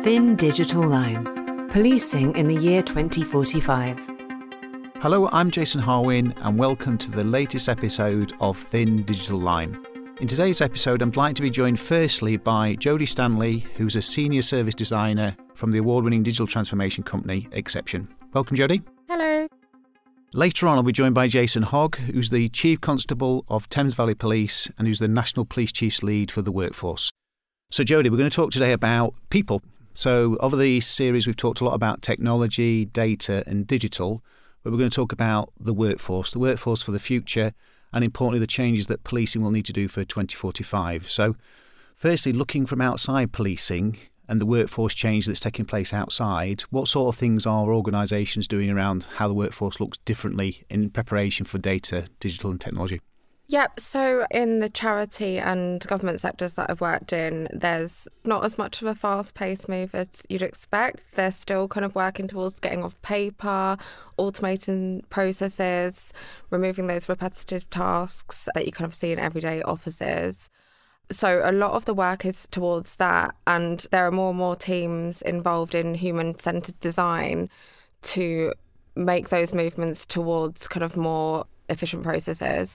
Thin Digital Line. Policing in the year 2045. Hello, I'm Jason Harwin and welcome to the latest episode of Thin Digital Line. In today's episode, I'm delighted to be joined firstly by Jodie Stanley, who's a senior service designer from the award-winning digital transformation company Exception. Welcome, Jodie. Hello. Later on, I'll be joined by Jason Hogg, who's the Chief Constable of Thames Valley Police and who's the National Police Chief's Lead for the workforce. So, Jodie, we're going to talk today about people. So, over the series, we've talked a lot about technology, data and digital, but we're going to talk about the workforce for the future, and importantly, the changes that policing will need to do for 2045. So, firstly, looking from outside policing and the workforce change that's taking place outside, what sort of things are organisations doing around how the workforce looks differently in preparation for data, digital and technology? Yep, so in the charity and government sectors that I've worked in, there's not as much of a fast-paced move as you'd expect. They're still kind of working towards getting off paper, automating processes, removing those repetitive tasks that you kind of see in everyday offices. So a lot of the work is towards that, and there are more and more teams involved in human-centred design to make those movements towards kind of more efficient processes.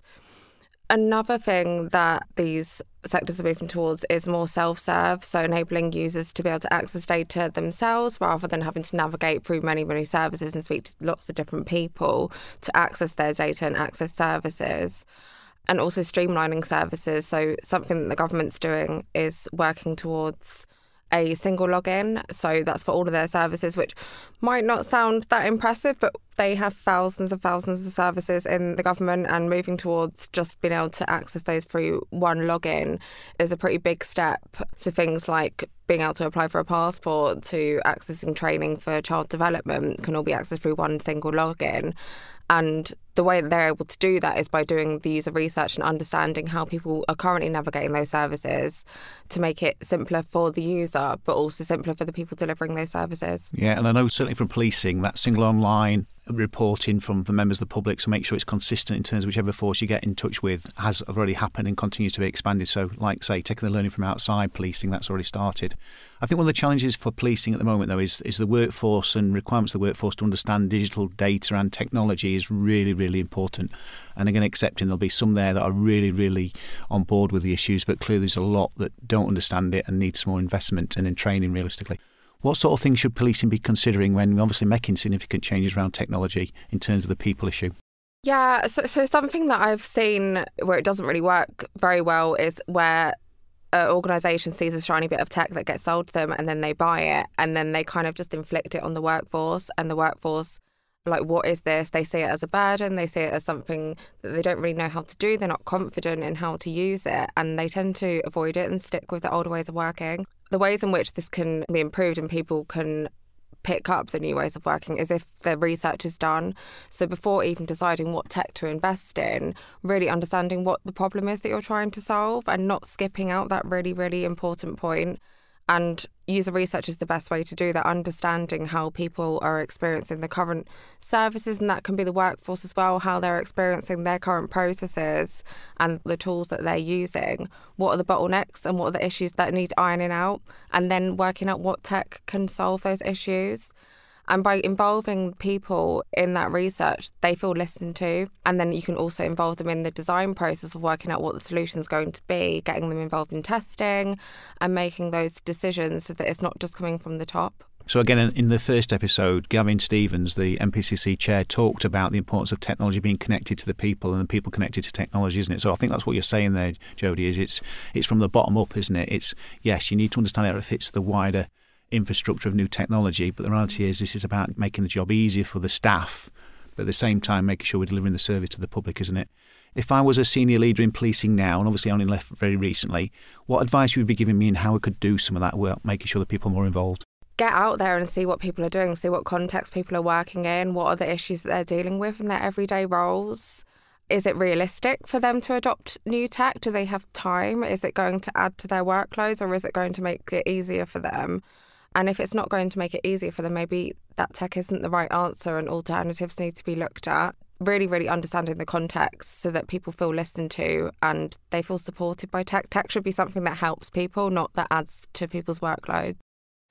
Another thing that these sectors are moving towards is more self-serve, so enabling users to be able to access data themselves rather than having to navigate through many, many services and speak to lots of different people to access their data and access services. And also streamlining services. So something that the government's doing is working towards a single login. So that's for all of their services, which might not sound that impressive, but they have thousands of services in the government, and moving towards just being able to access those through one login is a pretty big step. So things like being able to apply for a passport to accessing training for child development can all be accessed through one single login. And the way that they're able to do that is by doing the user research and understanding how people are currently navigating those services to make it simpler for the user, but also simpler for the people delivering those services. Yeah, and I know certainly from policing, that single online reporting from the members of the public to make sure it's consistent in terms of whichever force you get in touch with has already happened and continues to be expanded. So, like, say, taking the learning from outside policing, that's already started. I think one of the challenges for policing at the moment, though, is the workforce and requirements of the workforce to understand digital data and technology is really, really important. And again, accepting there'll be some there that are really, really on board with the issues, but clearly there's a lot that don't understand it and need some more investment and in training realistically. What sort of things should policing be considering when we're obviously making significant changes around technology in terms of the people issue? Yeah, so something that I've seen where it doesn't really work very well is where an organisation sees a shiny bit of tech that gets sold to them and then they buy it and then they kind of just inflict it on the workforce, and the workforce, like, what is this? They see it as a burden, they see it as something that they don't really know how to do, they're not confident in how to use it, and they tend to avoid it and stick with the older ways of working. The ways in which this can be improved and people can pick up the new ways of working is if the research is done. So before even deciding what tech to invest in, really understanding what the problem is that you're trying to solve and not skipping out that really, really important point. And user research is the best way to do that, understanding how people are experiencing the current services, and that can be the workforce as well, how they're experiencing their current processes and the tools that they're using. What are the bottlenecks and what are the issues that need ironing out, and then working out what tech can solve those issues. And by involving people in that research, they feel listened to. And then you can also involve them in the design process of working out what the solution's going to be, getting them involved in testing and making those decisions so that it's not just coming from the top. So again, in the first episode, Gavin Stevens, the MPCC chair, talked about the importance of technology being connected to the people and the people connected to technology, isn't it? So I think that's what you're saying there, Jodie, is it's from the bottom up, isn't it? It's, yes, you need to understand how it fits the wider infrastructure of new technology, but the reality is this is about making the job easier for the staff, but at the same time making sure we're delivering the service to the public, isn't it? If I was a senior leader in policing now, and obviously only left very recently, what advice would you be giving me in how we could do some of that work, making sure that people are more involved? Get out there and see what people are doing, see what context people are working in, what are the issues that they're dealing with in their everyday roles. Is it realistic for them to adopt new tech? Do they have time? Is it going to add to their workloads, or is it going to make it easier for them? And if it's not going to make it easier for them, maybe that tech isn't the right answer and alternatives need to be looked at. Really, really understanding the context so that people feel listened to and they feel supported by tech. Tech should be something that helps people, not that adds to people's workload.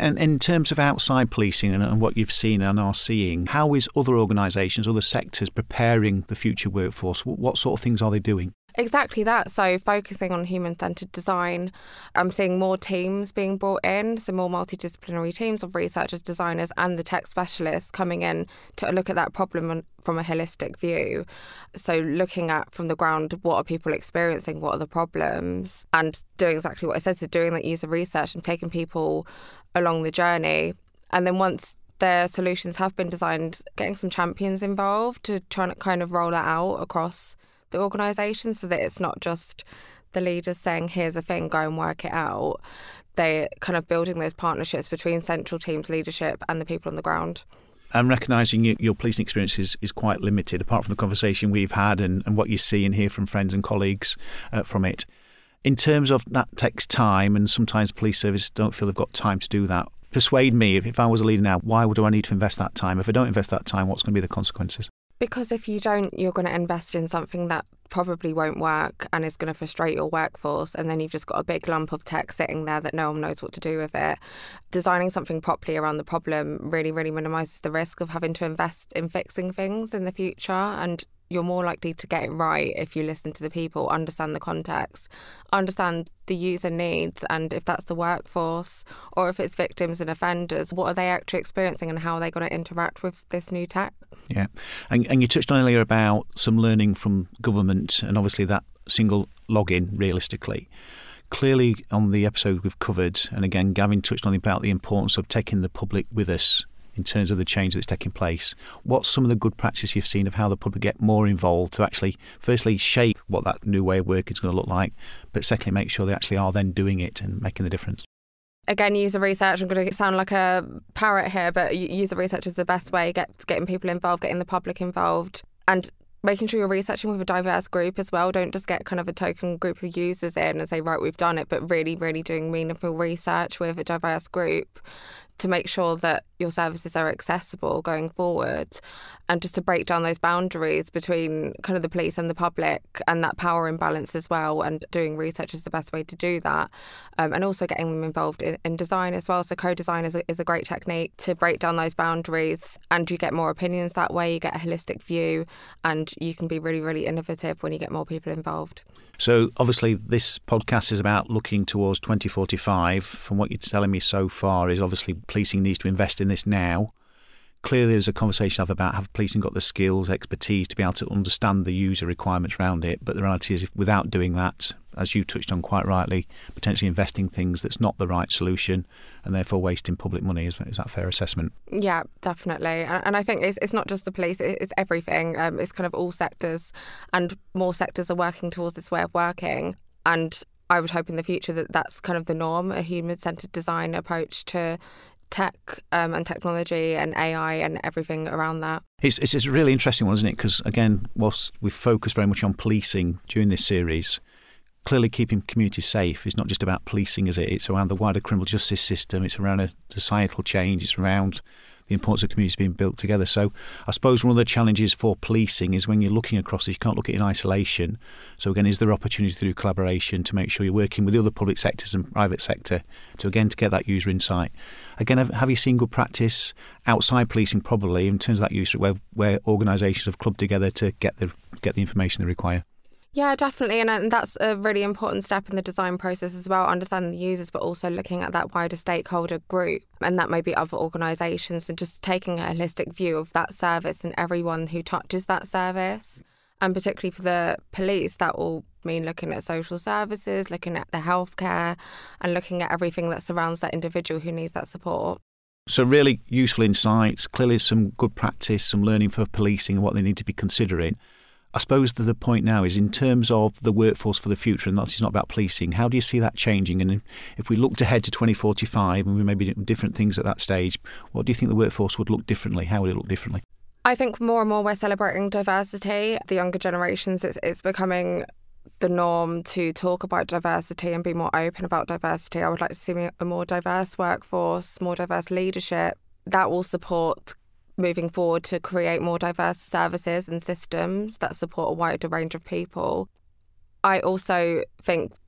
And in terms of outside policing and what you've seen and are seeing, how is other organisations, other sectors preparing the future workforce? What sort of things are they doing? Exactly that. So focusing on human-centred design, I'm seeing more teams being brought in, so more multidisciplinary teams of researchers, designers and the tech specialists coming in to look at that problem from a holistic view. So looking at from the ground, what are people experiencing, what are the problems, and doing exactly what I said, so doing that user research and taking people along the journey. And then once their solutions have been designed, getting some champions involved to try and kind of roll it out across the organisation so that it's not just the leaders saying, here's a thing, go and work it out. They're kind of building those partnerships between central teams, leadership and the people on the ground. I'm recognising your policing experience is quite limited, apart from the conversation we've had and what you see and hear from friends and colleagues from it. In terms of that takes time, and sometimes police services don't feel they've got time to do that. Persuade me, if I was a leader now, why do I need to invest that time? If I don't invest that time, what's going to be the consequences? Because if you don't, you're going to invest in something that probably won't work and is going to frustrate your workforce, and then you've just got a big lump of tech sitting there that no one knows what to do with it. Designing something properly around the problem really, really minimises the risk of having to invest in fixing things in the future, and you're more likely to get it right if you listen to the people, understand the context, understand the user needs, and if that's the workforce or if it's victims and offenders, what are they actually experiencing and how are they going to interact with this new tech? Yeah. And you touched on earlier about some learning from government and obviously that single login realistically. Clearly on the episode we've covered, and again Gavin touched on about the importance of taking the public with us in terms of the change that's taking place. What's some of the good practice you've seen of how the public get more involved to actually, firstly, shape what that new way of working is going to look like, but secondly, make sure they actually are then doing it and making the difference? Again, user research, I'm going to sound like a parrot here, but user research is the best way, getting people involved, getting the public involved, and making sure you're researching with a diverse group as well. Don't just get kind of a token group of users in and say, right, we've done it, but really, really doing meaningful research with a diverse group to make sure that your services are accessible going forward, and just to break down those boundaries between kind of the police and the public and that power imbalance as well. And doing research is the best way to do that. And also getting them involved in design as well. So co-design is a great technique to break down those boundaries, and you get more opinions that way, you get a holistic view, and you can be really, really innovative when you get more people involved. So obviously this podcast is about looking towards 2045. From what you're telling me so far is obviously policing needs to invest in this now. Clearly there's a conversation about have policing got the skills, expertise to be able to understand the user requirements around it. But the reality is, if without doing that, as you touched on quite rightly, potentially investing things that's not the right solution and therefore wasting public money. Is that a fair assessment? Yeah, definitely. And I think it's not just the police, it's everything. It's kind of all sectors, and more sectors are working towards this way of working. And I would hope in the future that that's kind of the norm, a human-centred design approach to tech and technology and AI and everything around that. It's a really interesting one, isn't it? Because again, whilst we've focused very much on policing during this series, clearly keeping communities safe is not just about policing, is it? It's around the wider criminal justice system. It's around a societal change. It's around the importance of communities being built together. So I suppose one of the challenges for policing is when you're looking across this, you can't look at it in isolation. So again, is there opportunity through collaboration to make sure you're working with the other public sectors and private sector to get that user insight? Again, have you seen good practice outside policing probably in terms of that user where organisations have clubbed together to get the information they require? Yeah, definitely. And that's a really important step in the design process as well, understanding the users, but also looking at that wider stakeholder group. And that may be other organisations, and just taking a holistic view of that service and everyone who touches that service. And particularly for the police, that will mean looking at social services, looking at the healthcare, and looking at everything that surrounds that individual who needs that support. So really useful insights, clearly some good practice, some learning for policing and what they need to be considering. I suppose the point now is in terms of the workforce for the future, and that's not about policing, how do you see that changing? And if we looked ahead to 2045 and we may be doing different things at that stage, what do you think the workforce would look differently? How would it look differently? I think more and more we're celebrating diversity. The younger generations, it's becoming the norm to talk about diversity and be more open about diversity. I would like to see a more diverse workforce, more diverse leadership. That will support moving forward to create more diverse services and systems that support a wider range of people. I also think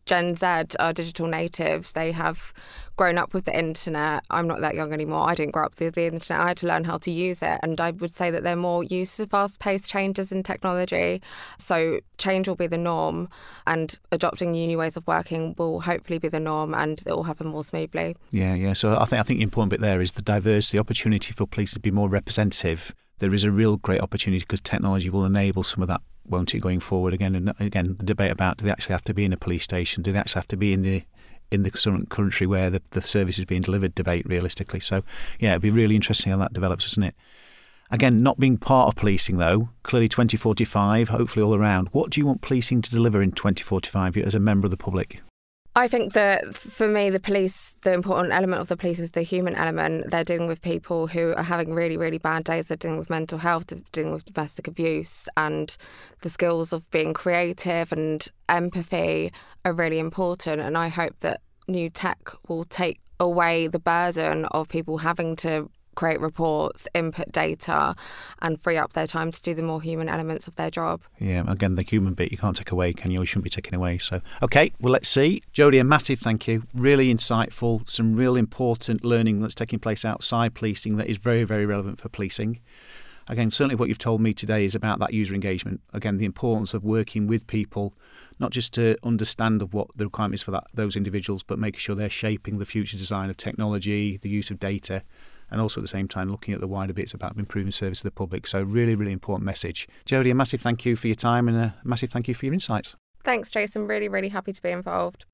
Gen Z are digital natives. They have grown up with the internet. I'm not that young anymore. I didn't grow up with the internet. I had to learn how to use it. And I would say that they're more used to fast-paced changes in technology. So change will be the norm, and adopting new ways of working will hopefully be the norm, and it will happen more smoothly. Yeah. So I think the important bit there is the diversity, opportunity for police to be more representative. There is a real great opportunity because technology will enable some of that, won't it, going forward? Again, the debate about, do they actually have to be in a police station? Do they actually have to be in the current country where the service is being delivered debate, realistically? So, yeah, it'd be really interesting how that develops, isn't it? Again, not being part of policing, though, clearly 2045, hopefully all around. What do you want policing to deliver in 2045 as a member of the public? I think that for me, the important element of the police is the human element. They're dealing with people who are having really, really bad days. They're dealing with mental health, they're dealing with domestic abuse, and the skills of being creative and empathy are really important. And I hope that new tech will take away the burden of people having to create reports, input data, and free up their time to do the more human elements of their job. Yeah, again, the human bit you can't take away, can you? You shouldn't be taken away. So, okay, well, let's see. Jodie, a massive thank you. Really insightful, some real important learning that's taking place outside policing that is very, very relevant for policing. Again, certainly what you've told me today is about that user engagement. Again, the importance of working with people, not just to understand of what the requirement is for those individuals, but making sure they're shaping the future design of technology, the use of data, and also at the same time looking at the wider bits about improving service to the public. So really, really important message. Jodie, a massive thank you for your time and a massive thank you for your insights. Thanks, Jason. Really, really happy to be involved.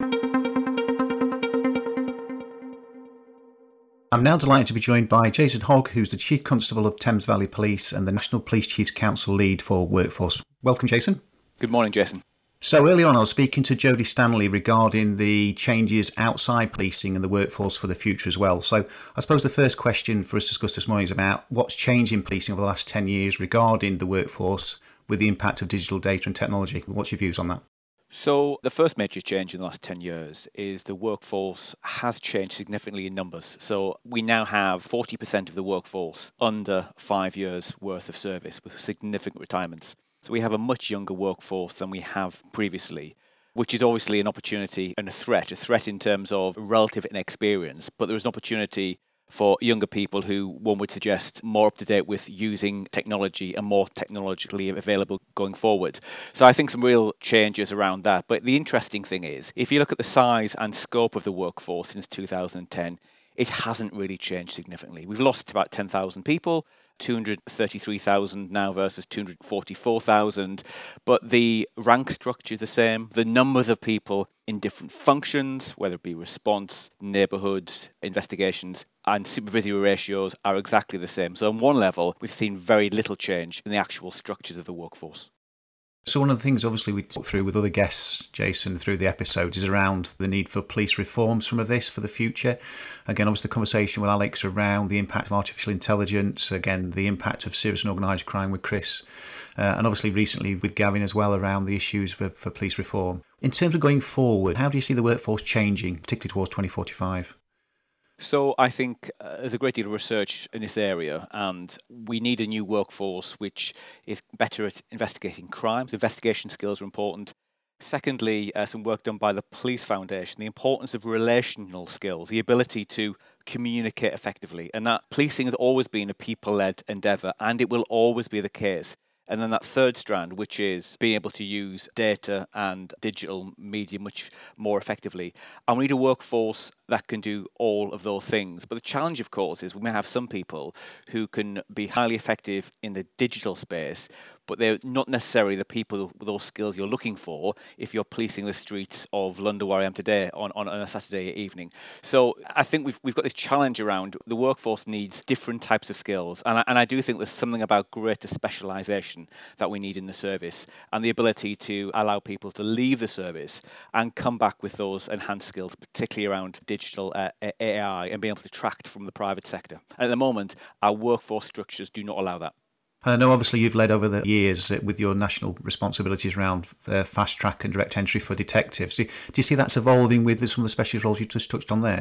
I'm now delighted to be joined by Jason Hogg, who's the Chief Constable of Thames Valley Police and the National Police Chiefs Council Lead for Workforce. Welcome, Jason. Good morning, Jason. So earlier on, I was speaking to Jodie Stanley regarding the changes outside policing and the workforce for the future as well. So I suppose the first question for us to discuss this morning is about what's changed in policing over the last 10 years regarding the workforce with the impact of digital data and technology. What's your views on that? So the first major change in the last 10 years is the workforce has changed significantly in numbers. So we now have 40% of the workforce under 5 years worth of service with significant retirements. So we have a much younger workforce than we have previously, which is obviously an opportunity and a threat in terms of relative inexperience, but there is an opportunity for younger people who one would suggest more up to date with using technology and more technologically available going forward. So I think some real changes around that. But the interesting thing is, if you look at the size and scope of the workforce since 2010, it hasn't really changed significantly. We've lost about 10,000 people, 233,000 now versus 244,000, but the rank structure is the same. The numbers of people in different functions, whether it be response, neighbourhoods, investigations, and supervisory ratios are exactly the same. So on one level, we've seen very little change in the actual structures of the workforce. So one of the things obviously we talked through with other guests, Jason, through the episodes is around the need for police reforms from this for the future. Again, obviously the conversation with Alex around the impact of artificial intelligence, again, the impact of serious and organised crime with Chris, and obviously recently with Gavin as well around the issues for police reform. In terms of going forward, how do you see the workforce changing, particularly towards 2045? So I think there's a great deal of research in this area, and we need a new workforce which is better at investigating crimes. Investigation skills are important. Secondly, some work done by the Police Foundation, the importance of relational skills, the ability to communicate effectively. And that policing has always been a people-led endeavour, and it will always be the case. And then that third strand, which is being able to use data and digital media much more effectively. And we need a workforce that can do all of those things. But the challenge, of course, is we may have some people who can be highly effective in the digital space, but they're not necessarily the people with those skills you're looking for if you're policing the streets of London where I am today on a Saturday evening. So I think we've got this challenge around the workforce needs different types of skills. And I do think there's something about greater specialisation that we need in the service and the ability to allow people to leave the service and come back with those enhanced skills, particularly around digital AI and being able to attract from the private sector. And at the moment, our workforce structures do not allow that. I know obviously you've led over the years with your national responsibilities around fast track and direct entry for detectives. Do you see that's evolving with some of the specialist roles you just touched on there?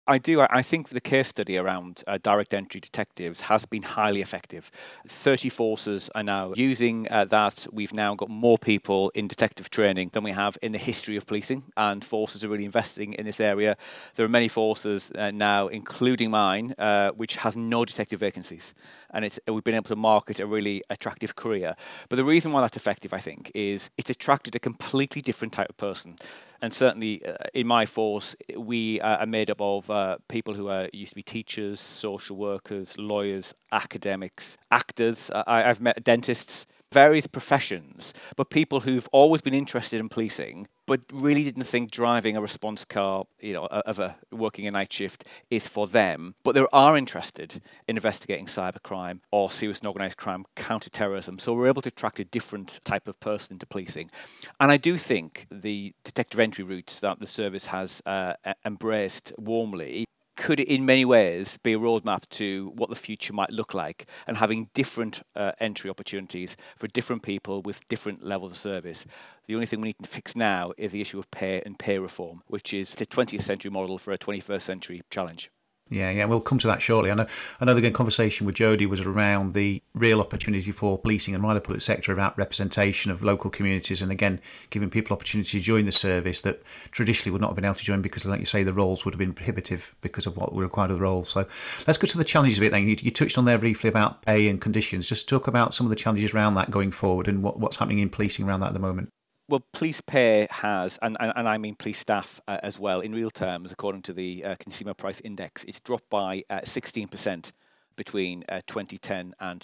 I do. I think the case study around direct entry detectives has been highly effective. 30 forces are now using that. We've now got more people in detective training than we have in the history of policing, and forces are really investing in this area. There are many forces now, including mine, which has no detective vacancies, and we've been able to market a really attractive career. But the reason why that's effective, I think, is it's attracted a completely different type of person. And certainly in my force, we are made up of people who used to be teachers, social workers, lawyers, academics, actors. I've met dentists, various professions, but people who've always been interested in policing, but really didn't think driving a response car, working a night shift is for them. But they are interested in investigating cybercrime or serious and organised crime, counter-terrorism. So we're able to attract a different type of person into policing. And I do think the detective entry routes that the service has embraced warmly could in many ways be a roadmap to what the future might look like, and having different entry opportunities for different people with different levels of service. The only thing we need to fix now is the issue of pay and pay reform, which is the 20th century model for a 21st century challenge. Yeah, we'll come to that shortly. I know the conversation with Jodie was around the real opportunity for policing and wider public sector about representation of local communities, and again, giving people opportunity to join the service that traditionally would not have been able to join because, like you say, the roles would have been prohibitive because of what were required of the roles. So let's go to the challenges a bit then. You touched on there briefly about pay and conditions. Just talk about some of the challenges around that going forward and what's happening in policing around that at the moment. Well, police pay has, and I mean police staff as well, in real terms, according to the Consumer Price Index, it's dropped by 16% between 2010 and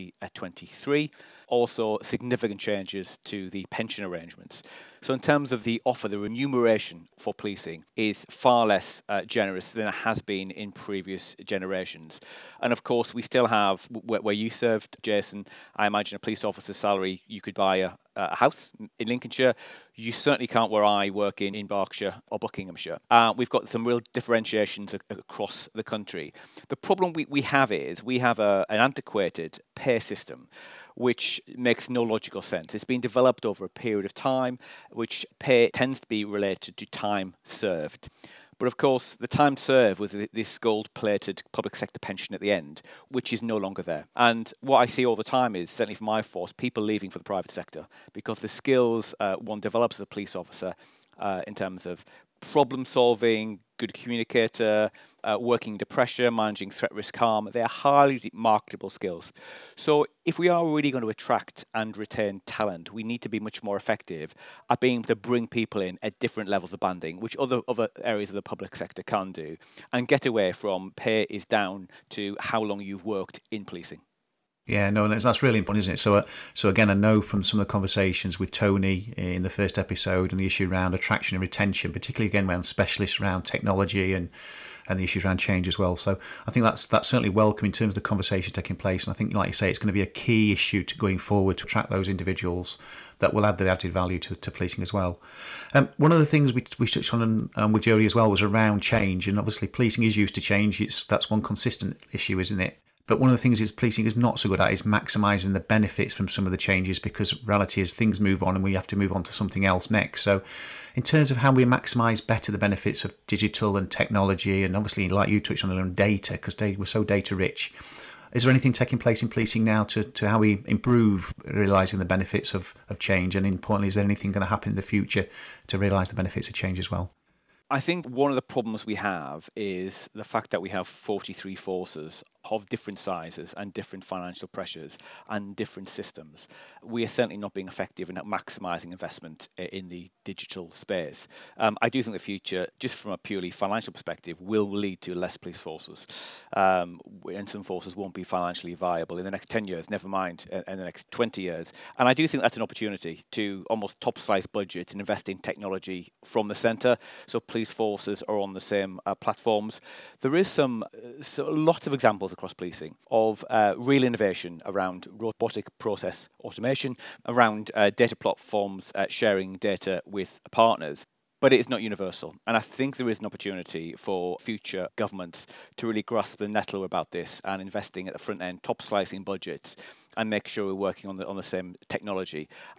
2023. Also, significant changes to the pension arrangements. So in terms of the offer, the remuneration for policing is far less generous than it has been in previous generations. And of course, we still have, where you served, Jason, I imagine a police officer's salary, you could buy a house in Lincolnshire. You certainly can't where I work in Berkshire or Buckinghamshire. We've got some real differentiations across the country. The problem we have is we have an antiquated pay system which makes no logical sense. It's been developed over a period of time, which pay tends to be related to time served. But of course, the time served was this gold-plated public sector pension at the end, which is no longer there. And what I see all the time is, certainly for my force, people leaving for the private sector because the skills one develops as a police officer in terms of problem solving, good communicator, working under pressure, managing threat risk harm, they are highly marketable skills. So if we are really going to attract and retain talent, we need to be much more effective at being able to bring people in at different levels of banding, which other areas of the public sector can do, and get away from pay is down to how long you've worked in policing. Yeah, no, that's really important, isn't it? So again, I know from some of the conversations with Tony in the first episode and the issue around attraction and retention, particularly again around specialists around technology and the issues around change as well. So I think that's certainly welcome in terms of the conversation taking place. And I think, like you say, it's going to be a key issue going forward to attract those individuals that will add the added value to policing as well. One of the things we touched on with Jodie as well was around change. And obviously policing is used to change. That's one consistent issue, isn't it? But one of the things is policing is not so good at is maximising the benefits from some of the changes, because reality is things move on and we have to move on to something else next. So in terms of how we maximise better the benefits of digital and technology, and obviously like you touched on data, because we're so data rich, is there anything taking place in policing now to how we improve realising the benefits of change? And importantly, is there anything going to happen in the future to realise the benefits of change as well? I think one of the problems we have is the fact that we have 43 forces of different sizes and different financial pressures and different systems. We are certainly not being effective in maximising investment in the digital space. I do think the future, just from a purely financial perspective, will lead to less police forces. And some forces won't be financially viable in the next 10 years, never mind in the next 20 years. And I do think that's an opportunity to almost top-slice budget and invest in technology from the centre, so police forces are on the same platforms. There is lots of examples across policing of real innovation around robotic process automation, around data platforms sharing data with partners. But it is not universal. And I think there is an opportunity for future governments to really grasp the nettle about this and investing at the front end, top slicing budgets, and make sure we're working on the same technology. And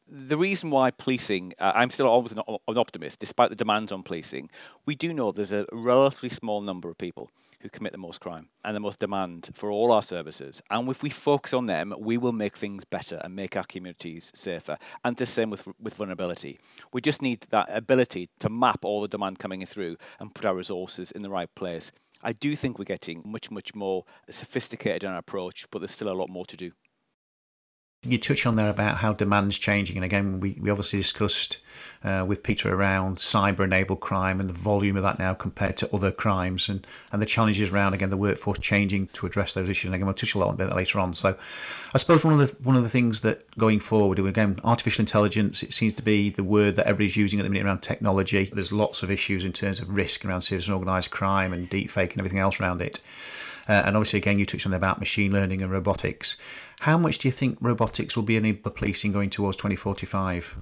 The reason why policing, I'm still always an optimist, despite the demands on policing. We do know there's a relatively small number of people who commit the most crime and the most demand for all our services. And if we focus on them, we will make things better and make our communities safer. And the same with vulnerability. We just need that ability to map all the demand coming through and put our resources in the right place. I do think we're getting much, much more sophisticated in our approach, but there's still a lot more to do. You touch on there about how demand's changing, and again, we obviously discussed with Peter around cyber-enabled crime and the volume of that now compared to other crimes, and the challenges around, again, the workforce changing to address those issues. And again, we'll touch a lot on that later on. So, I suppose one of the things that going forward, again, artificial intelligence, it seems to be the word that everybody's using at the minute around technology. There's lots of issues in terms of risk around serious and organised crime and deepfake and everything else around it. And obviously, again, you touched on about machine learning and robotics. How much do you think robotics will be in policing going towards 2045?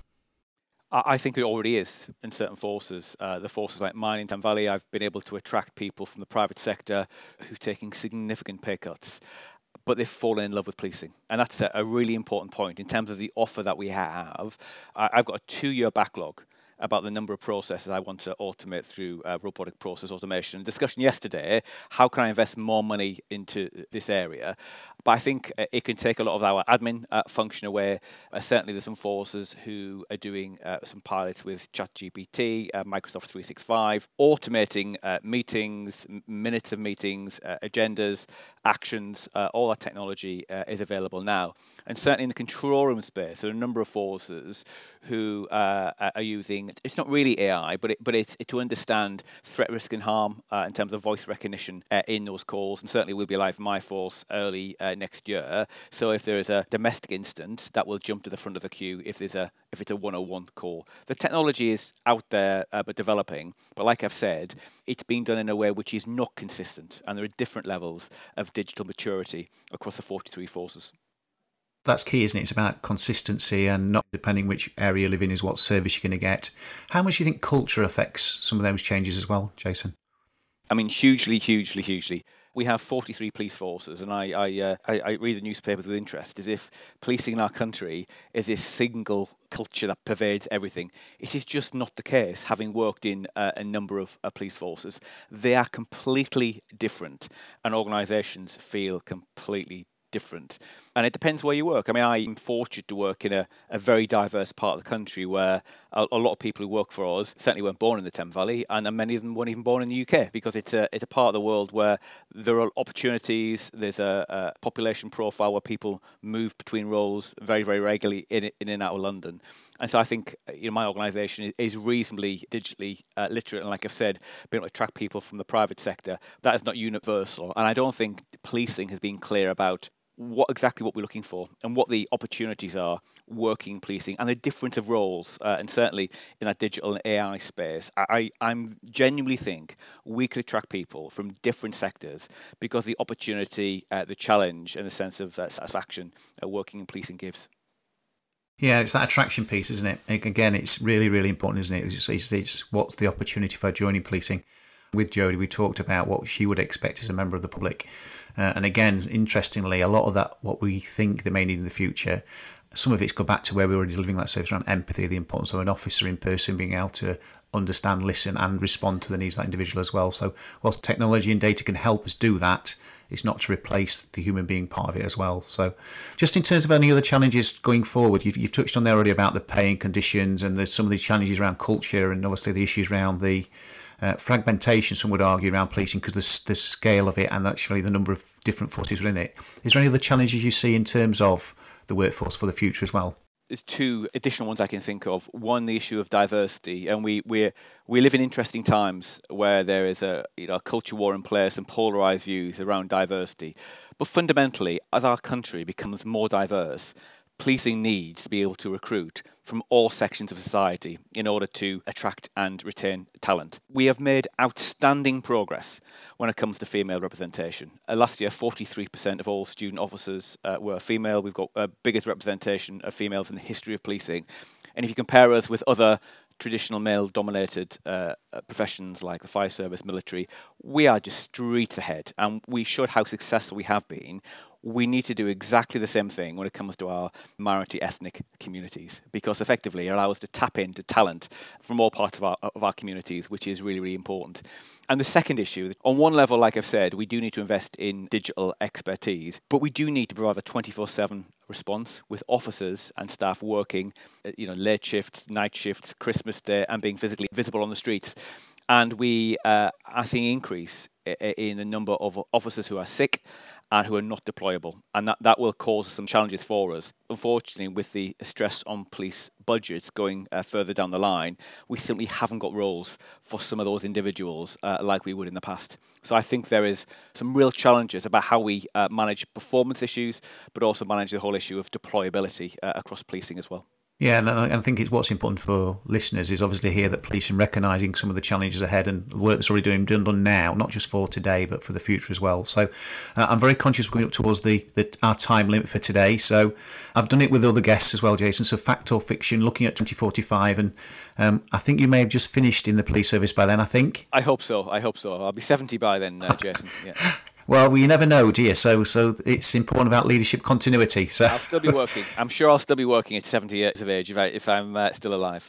I think it already is in certain forces. The forces like mine in Thames Valley, I've been able to attract people from the private sector who've taken significant pay cuts, but they've fallen in love with policing. And that's a really important point in terms of the offer that we have. I've got a 2-year backlog about the number of processes I want to automate through robotic process automation. A discussion yesterday, how can I invest more money into this area? But I think it can take a lot of our admin function away. Certainly there's some forces who are doing some pilots with ChatGPT, Microsoft 365, automating meetings, minutes of meetings, agendas, actions. All that technology is available now. And certainly in the control room space, there are a number of forces who are using, it's not really AI, but it's to understand threat, risk and harm in terms of voice recognition in those calls. And certainly we'll be live in my force early next year. So if there is a domestic incident, that will jump to the front of the queue if it's a 101 call. The technology is out there but developing. But like I've said, it's being done in a way which is not consistent. And there are different levels of digital maturity across the 43 forces. That's key, isn't it? It's about consistency and not depending which area you live in is what service you're going to get. How much do you think culture affects some of those changes as well, Jason? I mean, hugely, hugely, hugely. We have 43 police forces, and I read the newspapers with interest, as if policing in our country is this single culture that pervades everything. It is just not the case, having worked in a number of police forces. They are completely different, and organisations feel completely different. And it depends where you work. I mean, I'm fortunate to work in a very diverse part of the country where a lot of people who work for us certainly weren't born in the Thames Valley, and many of them weren't even born in the UK, because it's a part of the world where there are opportunities. There's a population profile where people move between roles very, very regularly in and out of London. And so I think my organisation is reasonably digitally literate, and like I've said, being able to attract people from the private sector. That is not universal, and I don't think policing has been clear about what we're looking for and what the opportunities are working policing and the difference of roles, and certainly in that digital and AI space. I'm genuinely think we could attract people from different sectors because the opportunity, the challenge and the sense of satisfaction working in policing gives. Yeah, it's that attraction piece, isn't it? Again, it's really, really important, isn't it? It's what's the opportunity for joining policing. With Jodie, we talked about what she would expect as a member of the public. And again, interestingly, a lot of that, what we think they may need in the future, some of it's go back to where we were already delivering that service around empathy, the importance of an officer in person being able to understand, listen and respond to the needs of that individual as well. So whilst technology and data can help us do that, it's not to replace the human being part of it as well. So just in terms of any other challenges going forward, you've touched on there already about the pay and conditions and there's some of these challenges around culture and obviously the issues around the fragmentation, some would argue, around policing because the scale of it and actually the number of different forces within it. Is there any other challenges you see in terms of the workforce for the future as well? There's two additional ones I can think of. One, the issue of diversity, and we live in interesting times where there is a culture war in place and polarized views around diversity. But fundamentally, as our country becomes more diverse, policing needs to be able to recruit from all sections of society in order to attract and retain talent. We have made outstanding progress when it comes to female representation. Last year, 43% of all student officers were female. We've got a biggest representation of females in the history of policing. And if you compare us with other traditional male-dominated professions like the fire service, military, we are just streets ahead, and we showed how successful we have been. we need to do exactly the same thing when it comes to our minority ethnic communities, because effectively it allows us to tap into talent from all parts of our communities, which is really, really important. And the second issue, on one level, like I've said, we do need to invest in digital expertise, but we do need to provide a 24/7 response with officers and staff working, late shifts, night shifts, Christmas Day, and being physically visible on the streets. And we are seeing an increase in the number of officers who are sick and who are not deployable. And that will cause some challenges for us. Unfortunately, with the stress on police budgets going further down the line, we simply haven't got roles for some of those individuals like we would in the past. So I think there is some real challenges about how we manage performance issues, but also manage the whole issue of deployability across policing as well. Yeah, and I think what's important for listeners is obviously to hear that policing recognising some of the challenges ahead and the work that's already done now, not just for today, but for the future as well. So I'm very conscious we're going up towards our time limit for today. So I've done it with other guests as well, Jason. So fact or fiction, looking at 2045. And I think you may have just finished in the police service by then, I think. I hope so. I'll be 70 by then, Jason. Yeah. Well, you never know, do you? So it's important about leadership continuity. So I'll still be working. I'm sure I'll still be working at 70 years of age if I'm still alive.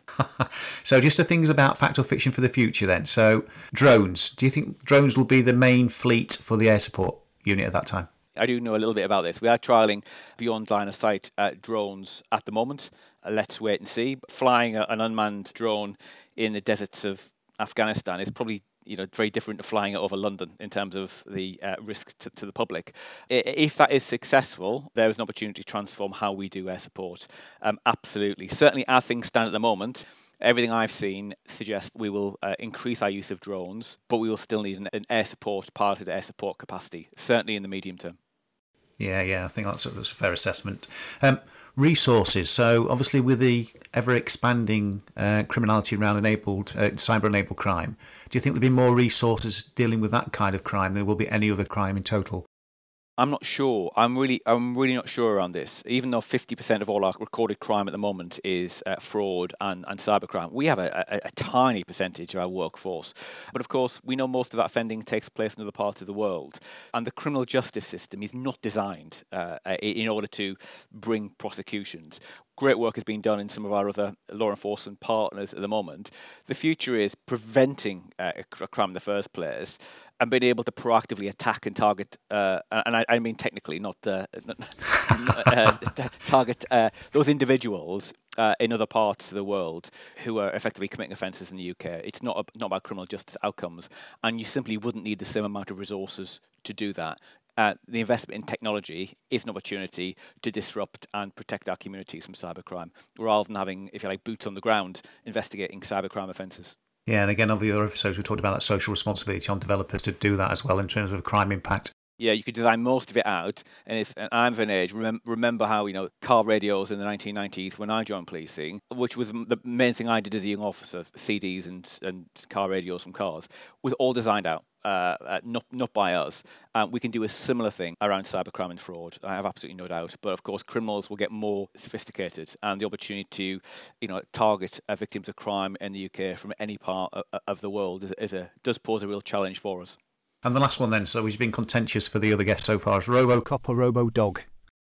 So just the things about fact or fiction for the future then. So drones. Do you think drones will be the main fleet for the air support unit at that time? I do know a little bit about this. We are trialling beyond line of sight drones at the moment. Let's wait and see. Flying an unmanned drone in the deserts of Afghanistan is probably very different to flying it over London in terms of the risk to the public. If that is successful, there is an opportunity to transform how we do air support. Absolutely. Certainly as things stand at the moment, everything I've seen suggests we will increase our use of drones, but we will still need an air support, piloted air support capacity, certainly in the medium term. Yeah, I think that's a fair assessment. Resources. So obviously with the ever-expanding criminality around cyber-enabled crime, do you think there'll be more resources dealing with that kind of crime than there will be any other crime in total? I'm not sure. I'm really not sure around this. Even though 50% of all our recorded crime at the moment is fraud and cybercrime, we have a tiny percentage of our workforce. But of course, we know most of that offending takes place in other parts of the world. And the criminal justice system is not designed in order to bring prosecutions. Great work has been done in some of our other law enforcement partners at the moment. The future is preventing a crime in the first place and being able to proactively attack and target, and I mean technically, not target those individuals in other parts of the world who are effectively committing offences in the UK. It's not about criminal justice outcomes, and you simply wouldn't need the same amount of resources to do that. The investment in technology is an opportunity to disrupt and protect our communities from cybercrime, rather than having, if you like, boots on the ground investigating cybercrime offences. Yeah, and again, over the other episodes, we talked about that social responsibility on developers to do that as well in terms of crime impact. Yeah, you could design most of it out. And I'm of an age, remember how, car radios in the 1990s when I joined policing, which was the main thing I did as a young officer, CDs and car radios from cars, was all designed out. Not by us. We can do a similar thing around cybercrime and fraud. I have absolutely no doubt. But of course, criminals will get more sophisticated, and the opportunity to, target victims of crime in the UK from any part of the world does pose a real challenge for us. And the last one then, so which has been contentious for the other guests so far, is RoboCop or RoboDog?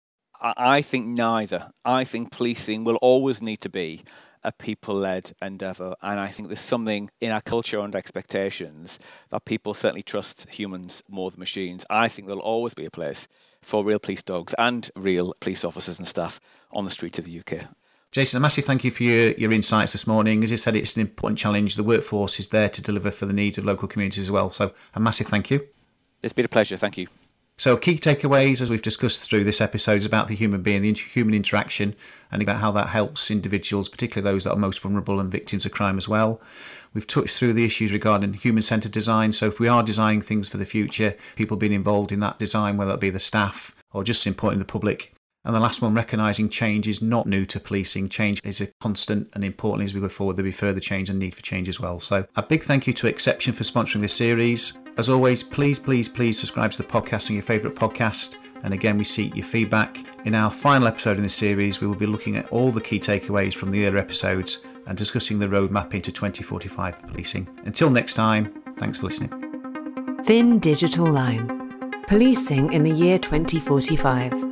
I think neither. I think policing will always need to be a people-led endeavour, and I think there's something in our culture and expectations that people certainly trust humans more than machines. I think there'll always be a place for real police dogs and real police officers and staff on the streets of the UK. Jason, a massive thank you for your insights this morning. As you said, it's an important challenge. The workforce is there to deliver for the needs of local communities as well. So a massive thank you. It's been a pleasure. Thank you. So key takeaways, as we've discussed through this episode, is about the human being, the human interaction, and about how that helps individuals, particularly those that are most vulnerable and victims of crime as well. We've touched through the issues regarding human-centred design. So if we are designing things for the future, people being involved in that design, whether it be the staff or just important the public. And the last one, recognising change is not new to policing. Change is a constant, and importantly, as we go forward, there'll be further change and need for change as well. So a big thank you to Exception for sponsoring this series. As always, please subscribe to the podcast on your favourite podcast. And again, we seek your feedback. In our final episode in this series, we will be looking at all the key takeaways from the earlier episodes and discussing the roadmap into 2045 policing. Until next time, thanks for listening. Thin Digital Line. Policing in the year 2045.